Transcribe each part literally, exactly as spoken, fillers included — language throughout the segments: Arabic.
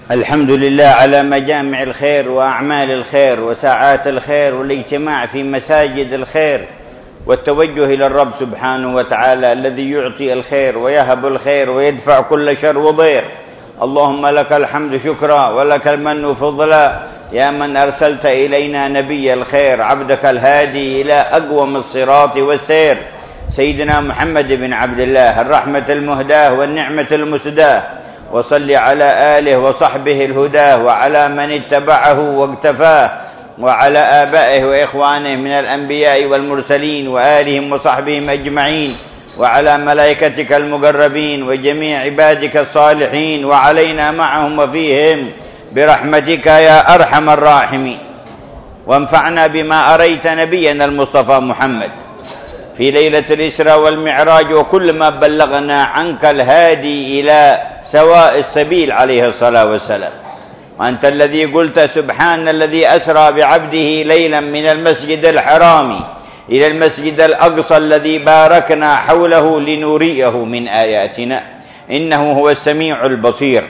الحمد لله على مجامع الخير وأعمال الخير وساعات الخير والاجتماع في مساجد الخير والتوجه إلى الرب سبحانه وتعالى الذي يعطي الخير ويهب الخير ويدفع كل شر وضير. اللهم لك الحمد شكرا ولك المن فضلا يا من أرسلت إلينا نبي الخير عبدك الهادي إلى أقوم الصراط والسير سيدنا محمد بن عبد الله الرحمة المهداة والنعمة المسداة، وصل على آله وصحبه الهداه وعلى من اتبعه واقتفاه وعلى آبائه وإخوانه من الأنبياء والمرسلين وآلهم وصحبهم أجمعين وعلى ملائكتك المقربين وجميع عبادك الصالحين وعلينا معهم وفيهم برحمتك يا أرحم الراحمين. وانفعنا بما أريت نبينا المصطفى محمد في ليلة الإسراء والمعراج وكل ما بلغنا عنك الهادي إلى سواء السبيل عليه الصلاة والسلام. وأنت الذي قلت سبحان الذي أسرى بعبده ليلا من المسجد الحرام إلى المسجد الأقصى الذي باركنا حوله لنريه من آياتنا إنه هو السميع البصير.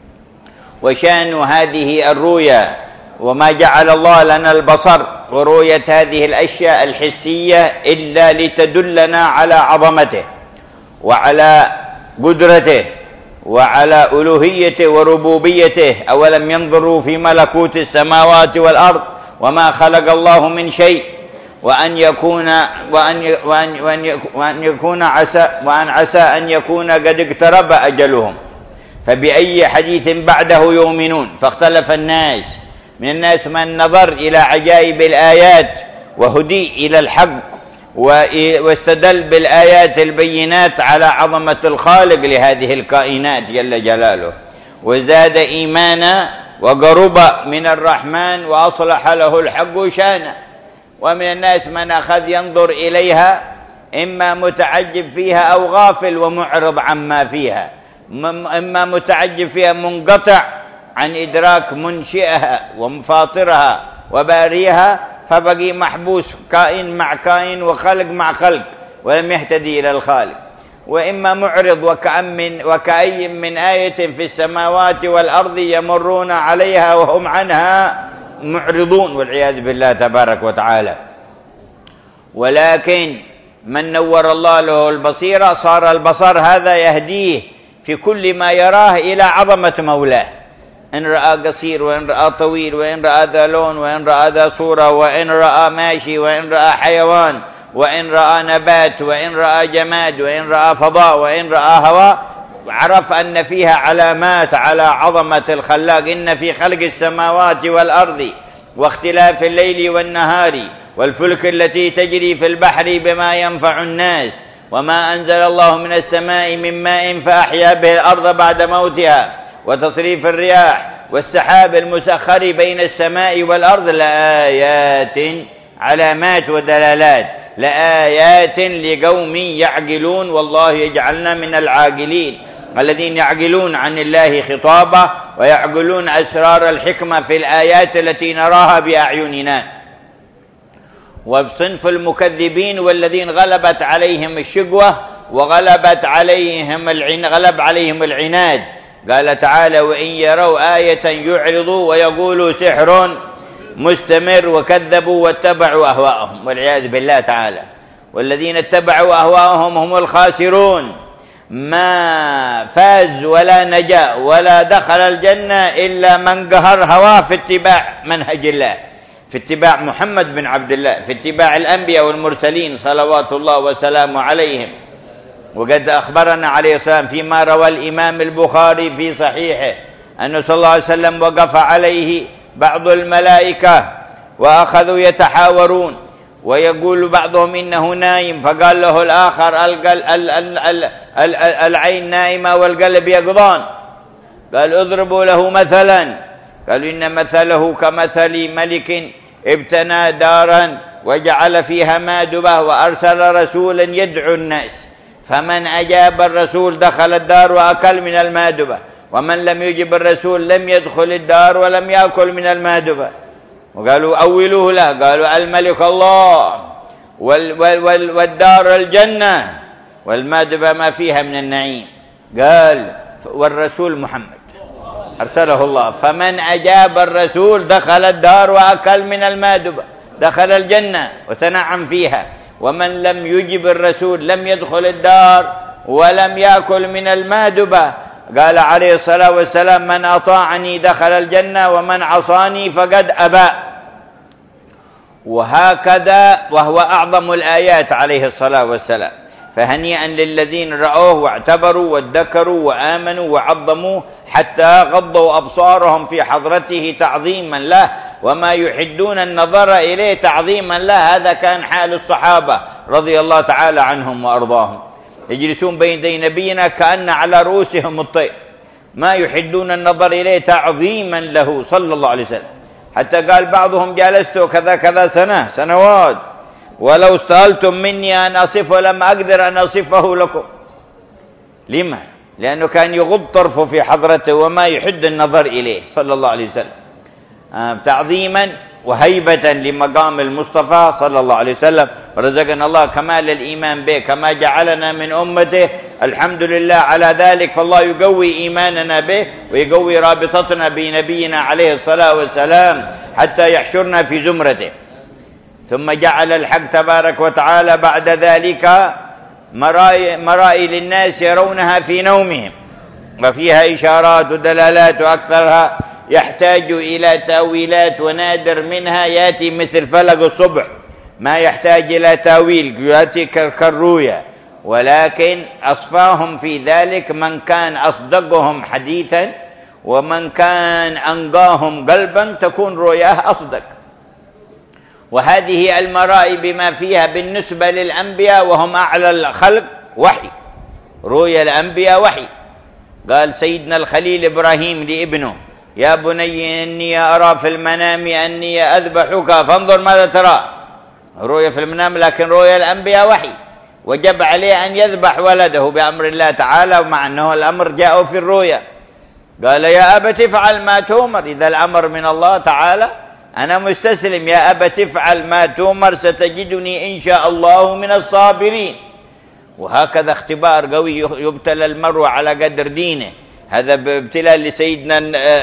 وشأن هذه الرؤيا وما جعل الله لنا البصر ورؤية هذه الأشياء الحسية إلا لتدلنا على عظمته وعلى قدرته وعلى ألوهيته وربوبيته. أولم ينظروا في ملكوت السماوات والأرض وما خلق الله من شيء وأن يكون وأن وأن وأن وأن يكون عسى وأن عسى أن يكون قد اقترب أجلهم فبأي حديث بعده يؤمنون. فاختلف الناس، من الناس من نظر إلى عجائب الآيات وهدي إلى الحق واستدل بالآيات البينات على عظمة الخالق لهذه الكائنات جل جلاله وزاد إيمانا وقرب من الرحمن وأصلح له الحق شانا. ومن الناس من أخذ ينظر إليها إما متعجب فيها أو غافل ومعرض عما فيها، إما متعجب فيها منقطع عن إدراك منشئها ومفاطرها وباريها فبقي محبوس كائن مع كائن وخلق مع خلق ولم يهتدي إلى الخالق، وإما معرض وكأن من وكأي من آية في السماوات والأرض يمرون عليها وهم عنها معرضون والعياذ بالله تبارك وتعالى. ولكن من نور الله له البصيرة صار البصر هذا يهديه في كل ما يراه إلى عظمة مولاه، إن رأى قصير وإن رأى طويل وإن رأى ذا لون وإن رأى ذا صورة وإن رأى ماشي وإن رأى حيوان وإن رأى نبات وإن رأى جماد وإن رأى فضاء وإن رأى هواء عرف أن فيها علامات على عظمة الخلاق. إن في خلق السماوات والأرض واختلاف الليل والنهار والفلك التي تجري في البحر بما ينفع الناس وما أنزل الله من السماء من ماء فأحيا به الأرض بعد موتها وتصريف الرياح والسحاب المسخر بين السماء والأرض لآيات علامات ودلالات لآيات لقوم يعقلون. والله يجعلنا من العاقلين الذين يعقلون عن الله خطابه ويعقلون أسرار الحكمة في الآيات التي نراها بأعيننا. وبصنف المكذبين والذين غلبت عليهم الشقوة وغلبت عليهم العن غلب عليهم العناد. قال تعالى وإن يروا آية يعرضوا ويقولوا سحر مستمر وكذبوا واتبعوا أهواءهم والعياذ بالله تعالى. والذين اتبعوا أهواءهم هم الخاسرون، ما فاز ولا نجا ولا دخل الجنة إلا من قهر هواه في اتباع منهج الله، في اتباع محمد بن عبد الله، في اتباع الأنبياء والمرسلين صلوات الله وسلامه عليهم. وقد أخبرنا عليه السلام فيما روى الإمام البخاري في صحيحه أنه صلى الله عليه وسلم وقف عليه بعض الملائكة وأخذوا يتحاورون ويقول بعضهم إنه نايم، فقال له الآخر العين نائمة والقلب يقظان. قال اضربوا له مثلا، قالوا إن مثله كمثل ملك ابتنى دارا وجعل فيها مادبة وأرسل رسولا يدعو الناس، فمن أجاب الرسول دخل الدار وأكل من المادبة، ومن لم يجب الرسول لم يدخل الدار ولم يأكل من المادبة. وقالوا أولوه له، قالوا الملك الله والدار الجنة والمادبة ما فيها من النعيم. قال والرسول محمد أرسله الله. فمن أجاب الرسول دخل الدار وأكل من المائدة، دخل الجنة وتنعم فيها. ومن لم يجب الرسول لم يدخل الدار ولم يأكل من المائدة. قال عليه الصلاة والسلام: من أطاعني دخل الجنة ومن عصاني فقد أبى. وهكذا، وهو أعظم الآيات عليه الصلاة والسلام. فهنيئا للذين رأوه واعتبروا وادكروا وآمنوا وعظموه حتى غضوا أبصارهم في حضرته تعظيما له، وما يحدون النظر إليه تعظيما له. هذا كان حال الصحابة رضي الله تعالى عنهم وأرضاهم، يجلسون بين يدي نبينا كأن على رؤوسهم الطير، ما يحدون النظر إليه تعظيما له صلى الله عليه وسلم. حتى قال بعضهم: جلست كذا كذا سنة سنوات ولو سألتم مني أن أصفه لم أقدر أن أصفه لكم. لما؟ لأنه كان يغض طرفه في حضرته وما يحد النظر إليه صلى الله عليه وسلم، آه تعظيما وهيبة لمقام المصطفى صلى الله عليه وسلم. ورزقنا الله كمال الإيمان به كما جعلنا من أمته، الحمد لله على ذلك. فالله يقوي إيماننا به ويقوي رابطتنا بنبينا عليه الصلاة والسلام حتى يحشرنا في زمرته. ثم جعل الحق تبارك وتعالى بعد ذلك مرائي, مرائي للناس يرونها في نومهم، وفيها إشارات ودلالات، وأكثرها يحتاج إلى تأويلات، ونادر منها يأتي مثل فلق الصبح، ما يحتاج إلى تأويل، يأتي كالرؤيا. ولكن أصفاهم في ذلك من كان أصدقهم حديثا، ومن كان أنقاهم قلبا تكون رؤياه أصدق. وهذه المرائي بما فيها بالنسبة للأنبياء وهم أعلى الخلق وحي، رؤيا الأنبياء وحي. قال سيدنا الخليل إبراهيم لابنه: يا بني إني أرى في المنام أني أذبحك فانظر ماذا ترى. رؤيا في المنام، لكن رؤيا الأنبياء وحي، وجب عليه أن يذبح ولده بأمر الله تعالى، ومع أنه الأمر جاء في الرؤيا. قال: يا أبت افعل ما تؤمر. إذا الأمر من الله تعالى أنا مستسلم. يا أبت افعل ما تؤمر ستجدني إن شاء الله من الصابرين. وهكذا اختبار قوي يبتلى المرء على قدر دينه. هذا ابتلاء لسيدنا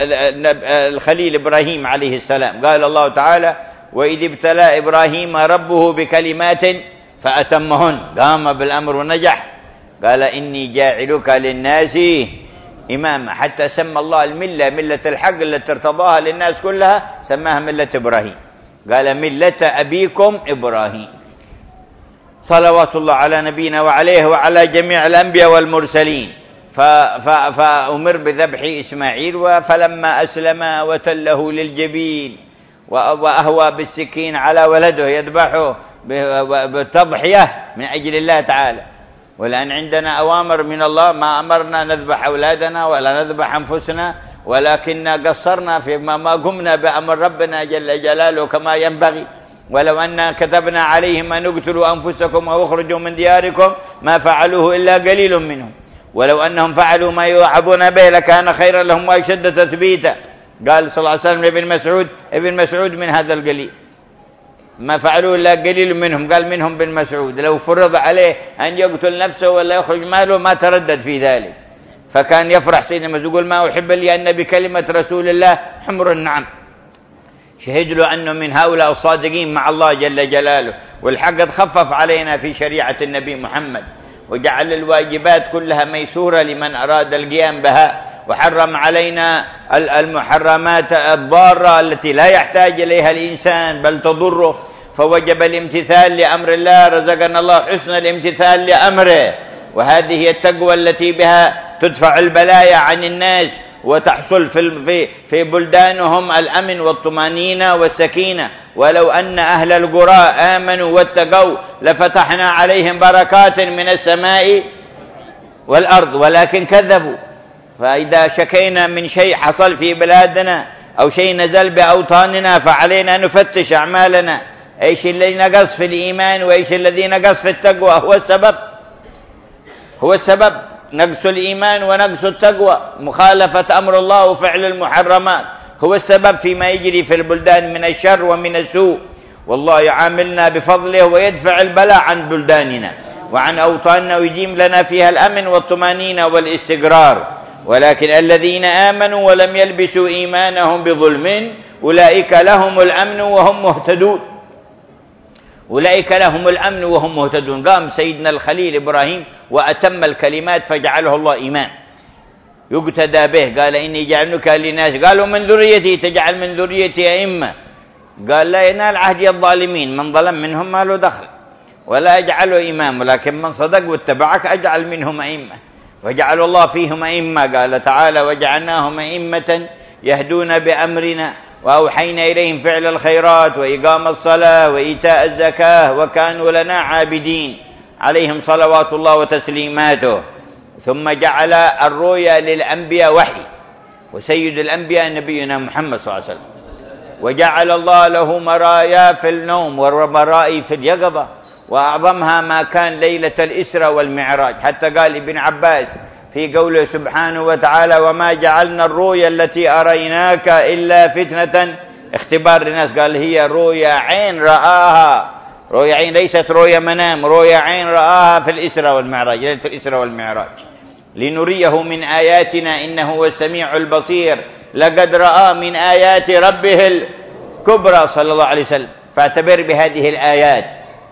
الخليل إبراهيم عليه السلام. قال الله تعالى: وإذ ابتلى إبراهيم ربه بكلمات فأتمهن. قام بالأمر ونجح. قال: إني جاعلك للناس إماما. حتى سمى الله الملة ملة الحق التي ارتضاها للناس كلها، سماها ملة إبراهيم. قال: ملة أبيكم إبراهيم. صلوات الله على نبينا وعليه وعلى جميع الأنبياء والمرسلين. فأمر بذبح إسماعيل، فلما أسلم وتله للجبين وأهوى بالسكين على ولده يذبحه بتضحية من أجل الله تعالى. ولأن عندنا أوامر من الله، ما أمرنا نذبح أولادنا ولا نذبح أنفسنا، ولكن قصرنا فيما ما قمنا بأمر ربنا جل جلاله كما ينبغي. ولو أن كتبنا عليهم أن اقتلوا أنفسكم أو اخرجوا من دياركم ما فعلوه إلا قليل منهم، ولو أنهم فعلوا ما يوعظون به لكان خيرا لهم وأشد تثبيتا. قال صلى الله عليه وسلم لابن مسعود، ابن مسعود من هذا القليل، ما فعلوا إلا قليل منهم. قال منهم بن مسعود لو فرض عليه أن يقتل نفسه ولا يخرج ماله ما تردد في ذلك. فكان يفرح سيدنا يقول: ما أحب لي أن بكلمة رسول الله حمر النعم. شهد له أنه من هؤلاء الصادقين مع الله جل جلاله. والحق قد خفف علينا في شريعة النبي محمد، وجعل الواجبات كلها ميسورة لمن أراد القيام بها، وحرم علينا المحرمات الضارة التي لا يحتاج إليها الإنسان بل تضره، فوجب الامتثال لأمر الله. رزقنا الله حسن الامتثال لأمره. وهذه هي التقوى التي بها تدفع البلايا عن الناس، وتحصل في في بلدانهم الأمن والطمأنينة والسكينة. ولو أن أهل القرى آمنوا واتقوا لفتحنا عليهم بركات من السماء والأرض، ولكن كذبوا. فإذا شكينا من شيء حصل في بلادنا أو شيء نزل بأوطاننا فعلينا نفتش أعمالنا، إيش الذي نقص في الإيمان وإيش الذي نقص في التقوى. هو السبب هو السبب نقص الإيمان ونقص التقوى، مخالفة أمر الله وفعل المحرمات هو السبب فيما يجري في البلدان من الشر ومن السوء. والله يعاملنا بفضله ويدفع البلاء عن بلداننا وعن أوطاننا، ويجيم لنا فيها الأمن والطمأنينة والاستقرار. ولكن الذين آمنوا ولم يلبسوا إيمانهم بظلم أولئك لهم الأمن وهم مهتدون. أولئك لهم الأمن وهم مهتدون. قام سيدنا الخليل إبراهيم وأتم الكلمات فجعله الله إمام يقتدى به. قال إني جعلنك للناس، قالوا من ذريتي، تجعل من ذريتي أئمة. قال لا ينال عهدي الظالمين، من ظلم منهم ما له دخل ولا أجعله إمام، ولكن من صدق واتبعك أجعل منهم أئمة. وجعل الله فيهم أئمة. قال تعالى وجعلناهم أئمة يهدون بأمرنا وأوحينا إليهم فعل الخيرات وإقام الصلاة وإيتاء الزكاة وكانوا لنا عابدين، عليهم صلوات الله وتسليماته. ثم جعل الرؤيا للأنبياء وحي، وسيد الأنبياء نبينا محمد صلى الله عليه وسلم. وجعل الله له مرايا في النوم ومرائي في اليقظة، وأعظمها ما كان ليلة الإسرى والمعراج. حتى قال ابن عباس في قوله سبحانه وتعالى وما جعلنا الرؤيا التي أريناك إلا فتنة اختبار للناس. قال هي رؤيا عين رآها، رؤيا عين ليست رؤيا منام، رؤيا عين رآها في الإسرى والمعراج، ليلة الإسرى والمعراج، لنريه من آياتنا إنه هو السميع البصير لقد رأى من آيات ربه الكبرى صلى الله عليه وسلم. فاعتبر بهذه الآيات.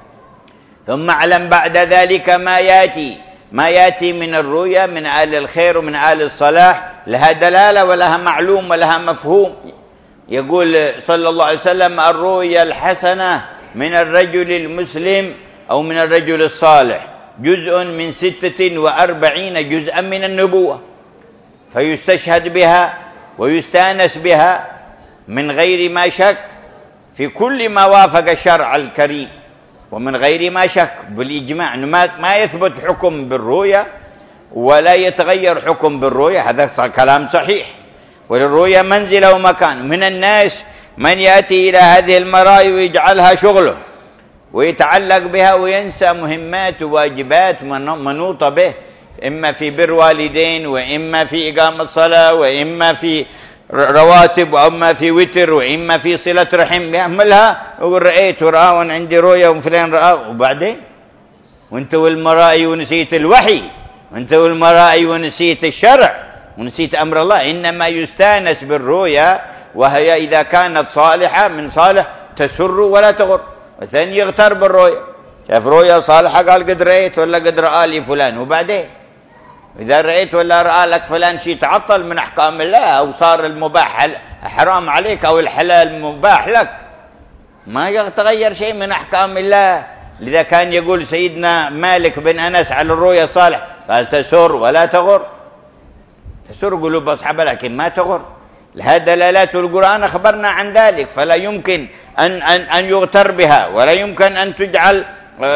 ثم اعلم بعد ذلك ما يأتي ما يأتي من الرؤيا من آل الخير ومن آل الصلاح، لها دلالة ولها معلوم ولها مفهوم. يقول صلى الله عليه وسلم الرؤيا الحسنة من الرجل المسلم أو من الرجل الصالح جزء من ستة وأربعين جزءا من النبوة، فيستشهد بها ويستانس بها من غير ما شك في كل ما وافق الشرع الكريم، ومن غير ما شك بالإجماع أنه ما يثبت حكم بالرؤيا ولا يتغير حكم بالرؤيا، هذا كلام صحيح. وللرؤيا منزلة ومكان. من الناس من يأتي إلى هذه المرايا ويجعلها شغله ويتعلق بها وينسى مهمات وواجبات منوطة به، إما في بر والدين، وإما في إقامة الصلاة، وإما في رواتب، وإما في وتر، وإما في صلة رحم. يعملها ويقول رأيت ورأى عندي رؤيا وفلان رأى، وبعدين وانت والمرائي ونسيت الوحي، وانت والمرائي ونسيت الشرع ونسيت أمر الله. إنما يستانس بالرؤيا وهي إذا كانت صالحة من صالح تسر ولا تغر. والثاني يغتر بالرؤيا، شاف رؤيا صالحة قال قد رأيت ولا قد رأى لي فلان، وبعدين إذا رأيت ولا رأى لك فلان شيء تعطل من أحكام الله أو صار المباح حرام عليك أو الحلال مباح لك، ما يتغير شيء من أحكام الله. لذا كان يقول سيدنا مالك بن أنس على الرؤيا الصالح قال تسر ولا تغر، تسر قلوب أصحابها لكن ما تغر. لها دلالات القرآن أخبرنا عن ذلك، فلا يمكن أن, أن, أن يغتر بها، ولا يمكن أن تجعل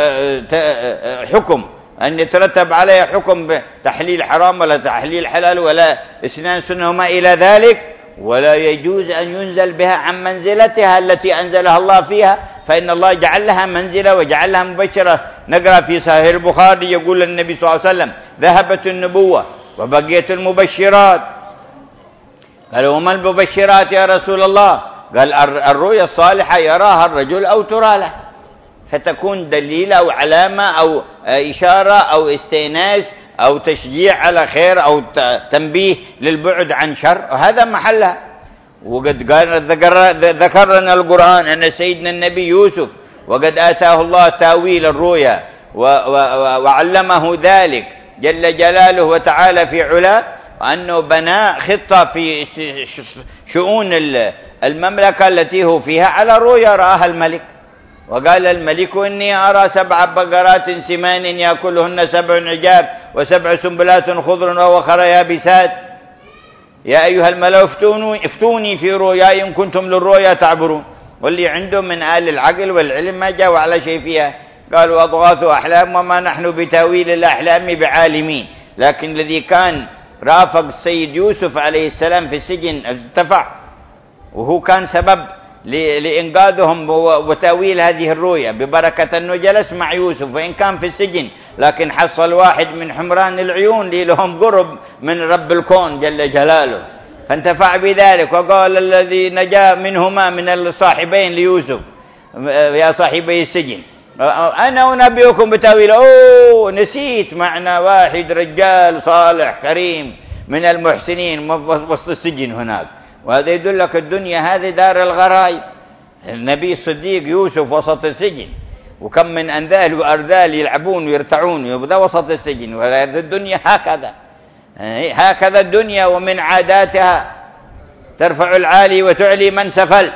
حكم أن يترتب عليها حكم بتحليل حرام ولا تحليل حلال ولا إسنان سنة وما إلى ذلك. ولا يجوز أن ينزل بها عن منزلتها التي أنزلها الله فيها، فإن الله جعل لها منزلة وجعل لها مبشرة. نقرأ في صحيح البخاري يقول النبي صلى الله عليه وسلم ذهبت النبوة وبقيت المبشرات. قالوا وما المبشرات يا رسول الله؟ قال الرؤيا الصالحة يراها الرجل أو ترى له، فتكون دليل أو علامة أو إشارة أو استئناس أو تشجيع على خير أو تنبيه للبعد عن شر، وهذا محلها. وقد قال ذكر لنا القرآن أن سيدنا النبي يوسف وقد آتاه الله تاويل الرؤيا وعلمه ذلك جل جلاله وتعالى في علاه، وأنه بنى خطة في شؤون المملكة التي هو فيها على رؤيا رآها الملك. وقال الملك إني أرى سبع بقرات سمان يأكلهن سبع عجاب وسبع سنبلات خضر وأخرى يابسات يا أيها الملأ افتوني, افتوني في رؤياي إن كنتم للرؤيا تعبرون. واللي عنده من آل العقل والعلم ما جاءوا على شيء فيها، قالوا أضغاث أحلام وما نحن بتاويل الأحلام بعالمين. لكن الذي كان رافق السيد يوسف عليه السلام في السجن ارتفع، وهو كان سبب لإنقاذهم وتأويل هذه الرؤيا ببركة أنه جلس مع يوسف وإن كان في السجن، لكن حصل واحد من حمران العيون لي لهم قرب من رب الكون جل جلاله، فانتفع بذلك. وقال الذي نجا منهما من الصاحبين ليوسف يا صاحبي السجن أنا أنبئكم بتأويل. أوه نسيت، معنا واحد رجال صالح كريم من المحسنين وسط السجن هناك. وهذا يدلك الدنيا هذه دار الغرائب. النبي الصديق يوسف وسط السجن، وكم من أنذال وأرذال يلعبون ويرتعون، وهذا وسط السجن. وهذه الدنيا هكذا، هكذا الدنيا. ومن عاداتها ترفع العالي وتعلي من سفل.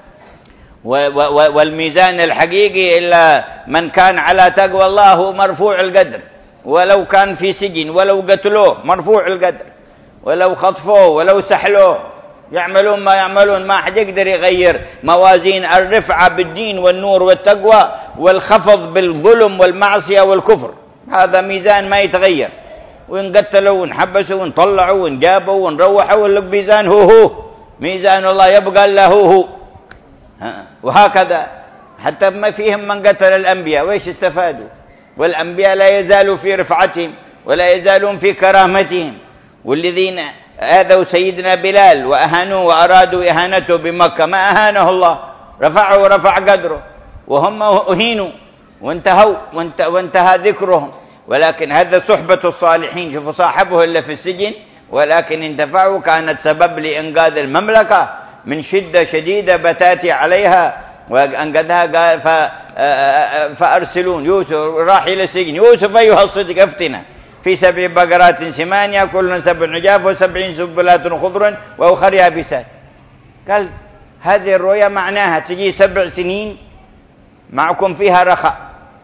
والميزان الحقيقي إلا من كان على تقوى الله هو مرفوع القدر، ولو كان في سجن، ولو قتلوه مرفوع القدر، ولو خطفوه، ولو سحلوه، يعملون ما يعملون، ما حد يقدر يغير موازين الرفعة بالدين والنور والتقوى، والخفض بالظلم والمعصية والكفر. هذا ميزان ما يتغير. وإن قتلوا ونحبسوا ونطلعوا ونجابوا ونروحوا، والميزان هو هو ميزان الله، يبقى له هو. وهكذا حتى ما فيهم من قتل الأنبياء، وإيش استفادوا؟ والأنبياء لا يزالوا في رفعتهم ولا يزالون في كرامتهم. والذين آذوا سيدنا بلال وأهانوه وأرادوا إهانته بمكة، ما أهانه الله، رفعه ورفع قدره، وهم أهينوا وانتهوا وانتهى ذكرهم. ولكن هذا صحبة الصالحين. شوفوا صاحبه إلا في السجن، ولكن انتفعوا، كانت سبب لإنقاذ المملكة من شدة شديدة بتاتي عليها وأنقذها. قال فأرسلون يوسف، راح إلى السجن. يوسف أيها الصديق أفتنا في سبع بقرات سمان يأكلن سبع عجاف وسبعين سنبلات خضر وأخر يابسات. قال هذه الرؤيا معناها تجي سبع سنين معكم فيها رخاء،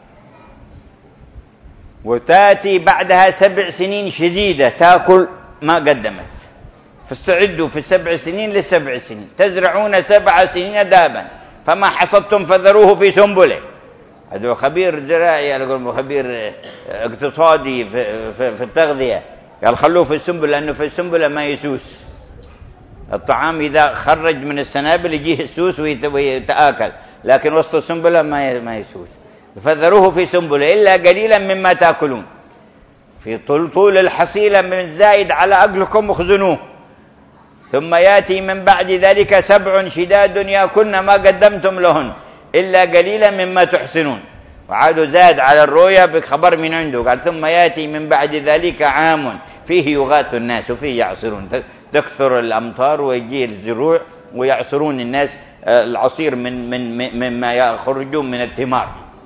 وتأتي بعدها سبع سنين شديدة تأكل ما قدمت. فاستعدوا في السبع سنين للسبع سنين. تزرعون سبع سنين دابا فما حصدتم فذروه في سنبله. هذا خبير زراعي، أقول خبير اقتصادي في, في, في التغذية. قال خلوه في السنبل، لأنه في السنبلة ما يسوس الطعام. إذا خرج من السنابل يجيه السوس ويتآكل، لكن وسط السنبلة ما ما يسوس. فذروه في سنبله إلا قليلا مما تأكلون. في طول طول الحصيلة من زائد على أكلكم اخزنوه. ثم يأتي من بعد ذلك سبع شداد يأكلن ما قدمتم لهن إلا قليلا مما تحسنون. وعادوا زاد على الرؤيا بخبر من عنده. قال ثم يأتي من بعد ذلك عام فيه يغاث الناس وفيه يعصرون. تكثر الأمطار ويجي الزروع ويعصرون الناس العصير من من مما يخرجون من الثمار.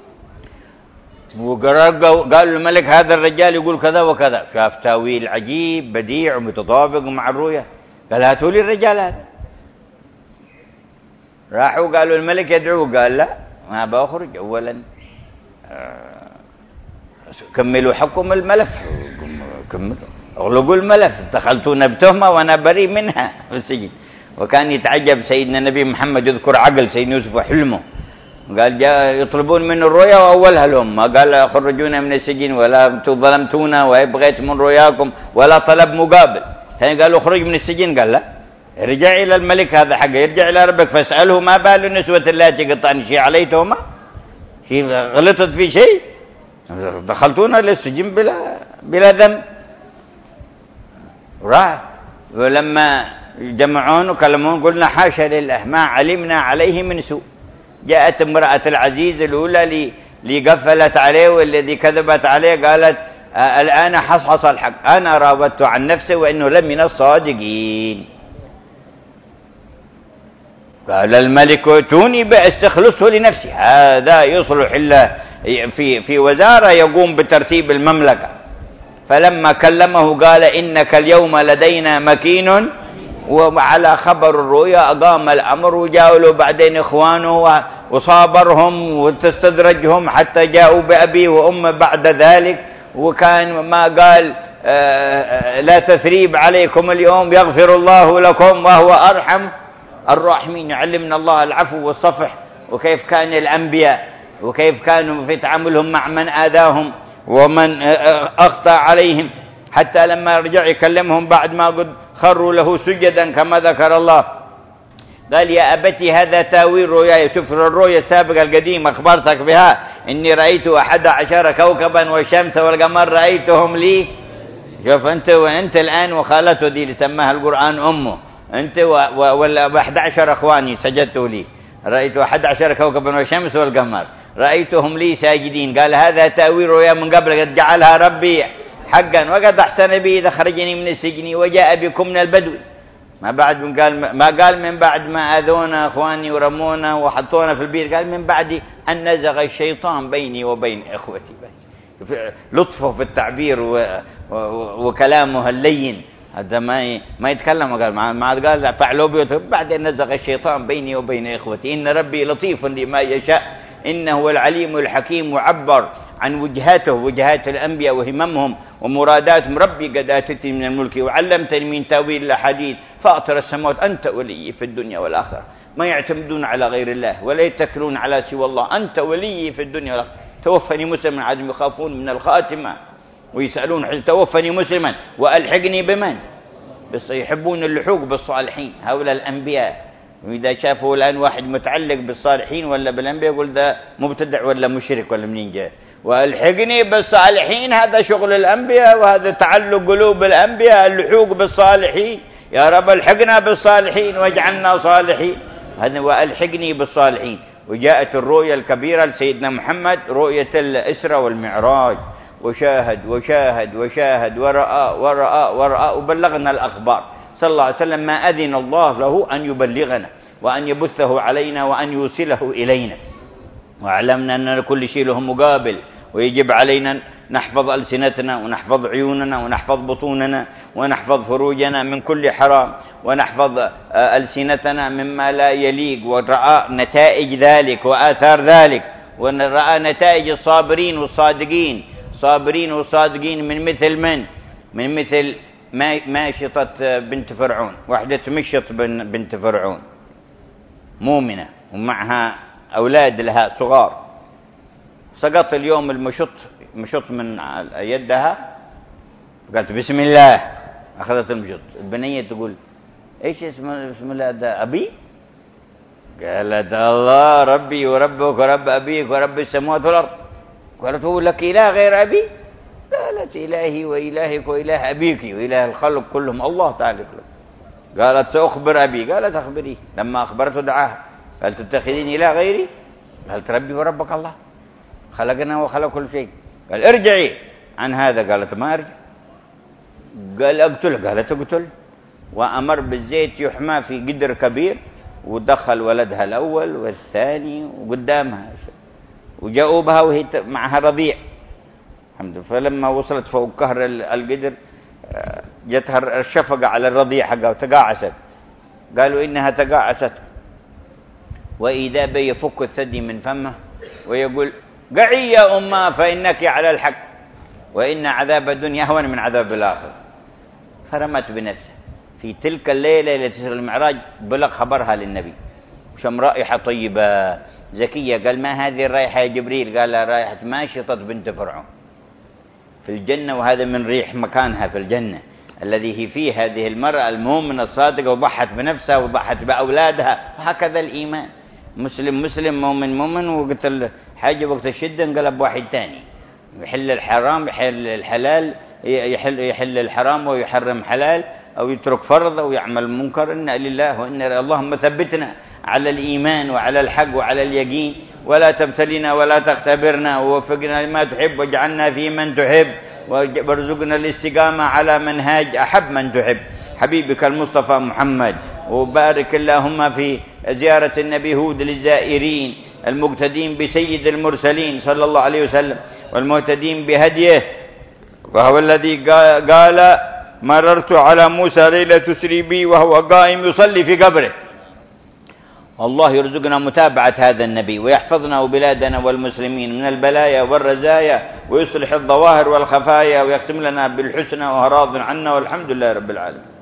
وقال الملك هذا الرجال يقول كذا وكذا. شاف تاويل عجيب بديع ومتطابق مع الرؤيا. قال هاتوا لي الرجال هذا. راحوا قالوا الملك يدعوه. قال لا ما بأخرج. أولا كملوا حكم الملف، كملوا اغلقوا الملف. دخلتونا بتهمة وأنا بريء منها في السجن. وكان يتعجب سيدنا النبي محمد يذكر عقل سيدنا يوسف وحلمه. قال جاء يطلبون من الرؤيا وأولها لهم. ما قال خرجونا من السجن ولا ظلمتونا وبغيت من رؤياكم ولا طلب مقابل. ثاني قالوا اخرج من السجن. قال لا، ارجع إلى الملك هذا حقه، يرجع إلى ربك فاسأله ما بال النسوة اللاتي قطعن شيء عليتهما، شيء غلطت في شيء، دخلتونا للسجن بلا بلا ذنب. راح ولما جمعون وكلمون قلنا حاشا لله ما علمنا عليه من سوء. جاءت امرأة العزيز الأولى اللي قفلت عليه والذي كذبت عليه، قالت الآن حصحص الحق، أنا راودت عن نفسه وإنه لم من الصادقين. قال الملك ائتوني باستخلصه لنفسي، هذا يصلح إلا في في وزارة يقوم بترتيب المملكة. فلما كلمه قال إنك اليوم لدينا مكين. وعلى خبر الرؤيا أقام الأمر وجاءوا بعدين إخوانه وصابرهم وتستدرجهم حتى جاءوا بأبي وأم بعد ذلك. وكان ما قال لا تثريب عليكم اليوم يغفر الله لكم وهو أرحم الراحمين. علمنا الله العفو والصفح، وكيف كان الأنبياء وكيف كانوا في تعاملهم مع من آذاهم ومن أخطأ عليهم، حتى لما رجع يكلمهم بعد ما قد خروا له سجدا كما ذكر الله. قال يا أبتي هذا تاويل رؤياي. تفر الرؤيا السابقة القديمة أخبرتك بها إني رأيت أحد عشر كوكبا والشمس والقمر رأيتهم لي. شوف أنت وأنت الآن وخالته دي اللي سماها القرآن أمه، أنت ولا أحد عشر أخواني سجدتوا لي. رأيت أحد عشر كوكبا والشمس والقمر رأيتهم لي ساجدين. قال هذا تاويل رؤيا من قبل قد جعلها ربي حقا وقد أحسن بي إذا خرجني من السجن وجاء بكم من البدو. ما بعد قال ما قال من بعد ما أذونا أخواني ورمونا وحطونا في البير، قال من بعد أن نزغ الشيطان بيني وبين إخوتي. بس لطفه في التعبير و... و... وكلامه اللين، هذا ما ما يتكلم. قال ما قال فعلوا بي بعد أن نزغ الشيطان بيني وبين إخوتي إن ربي لطيف لما يشاء إنه هو العليم الحكيم. وعبر عن وجهاته وجهات الأنبياء وهممهم ومراداتهم. ربي قد آتتني من الملك وعلمتني من تأويل الأحاديث فاطر السماوات أنت ولي في الدنيا والآخرة. ما يعتمدون على غير الله ولا يتكلون على سوى الله. أنت ولي في الدنيا والآخرة. توفني مسلما عدم يخافون من الخاتمة ويسألون توفني مسلما وألحقني بمن؟ بس يحبون اللحوق بالصالحين هؤلاء الأنبياء. وإذا شافوا الآن واحد متعلق بالصالحين ولا بالأنبياء يقول ذا مبتدع ولا مشرك ولا منين جاء. والحقني بالصالحين هذا شغل الأنبياء وهذا تعلق قلوب الأنبياء اللحوق بالصالحين. يا رب الحقنا بالصالحين واجعلنا صالحين. هذا والحقني بالصالحين. وجاءت الرؤيا الكبيرة لسيدنا محمد رؤية الإسراء والمعراج وشاهد وشاهد وشاهد ورأى ورأى ورأى وبلغنا الأخبار صلى الله عليه وسلم ما أذن الله له أن يبلغنا وأن يبثه علينا وأن يوصله إلينا. وعلمنا أن كل شيء له مقابل ويجب علينا نحفظ ألسنتنا ونحفظ عيوننا ونحفظ بطوننا ونحفظ فروجنا من كل حرام ونحفظ ألسنتنا مما لا يليق. ورأى نتائج ذلك وآثار ذلك ورأى نتائج الصابرين والصادقين صابرين والصادقين من مثل من من مثل ماشطة بنت فرعون. واحدة مشط بنت فرعون مؤمنة ومعها أولاد لها صغار. سقط اليوم المشط مشط من يدها قالت بسم الله أخذت المشط. البنية تقول إيش اسم بسم الله ده أبي؟ قالت الله ربي وربك ورب أبيك ورب السماوات والأرض. قالت هو لك إله غير أبي؟ قالت إلهي وإلهك وإله أبيك وإله الخلق كلهم الله تعالى كلهم. قالت سأخبر أبي. قالت أخبريه. لما أخبرته دعاها قالت تتخذين إله غيري؟ قالت ربي وربك الله خلقنا وخلق كل شيء. قال ارجعي عن هذا. قالت ما أرجع. قال أقتله. قالت أقتل. وأمر بالزيت يحمى في قدر كبير ودخل ولدها الأول والثاني وقدامها وجاءوا بها وهي معها رضيع. الحمد لله. فلما وصلت فوق كهر القدر جتها الشفقة على الرضيع حقها وتقاعست. قالوا إنها تقاعست وإذا بي يفك الثدي من فمه ويقول قعي يا أمه فإنك على الحق وإن عذاب الدنيا أهون من عذاب الآخرة. فرمت بنفسها. في تلك الليلة التي المعراج بلغ خبرها للنبي شم رائحة طيبة زكية. قال ما هذه الرائحة يا جبريل؟ قال رائحة ماشطة بنت فرعون في الجنة وهذا من ريح مكانها في الجنة الذي هي فيه هذه المرأة المؤمنة الصادقة وضحت بنفسها وضحت بأولادها. وهكذا الإيمان مسلم مسلم مؤمن مؤمن. وقت الحاجة وقت الشدة انقلب واحد تاني يحل الحرام يحل الحلال يحل يحل الحرام ويحرم حلال أو يترك فرض أو يعمل منكر. إنا لله وإنا اللهم ثبتنا على الإيمان وعلى الحق وعلى اليقين ولا تبتلنا ولا تختبرنا ووفقنا لما تحب واجعلنا في من تحب وارزقنا الاستقامة على منهاج أحب من تحب حبيبك المصطفى محمد. وبارك اللهم في زيارة النبي هود للزائرين المقتدين بسيد المرسلين صلى الله عليه وسلم والمهتدين بهديه. وهو الذي قال مررت على موسى ليلة تسري بي وهو قائم يصلي في قبره. الله يرزقنا متابعة هذا النبي ويحفظنا وبلادنا والمسلمين من البلايا والرزايا ويصلح الظواهر والخفايا ويختم لنا بالحسنى وهو راض عنا والحمد لله رب العالمين.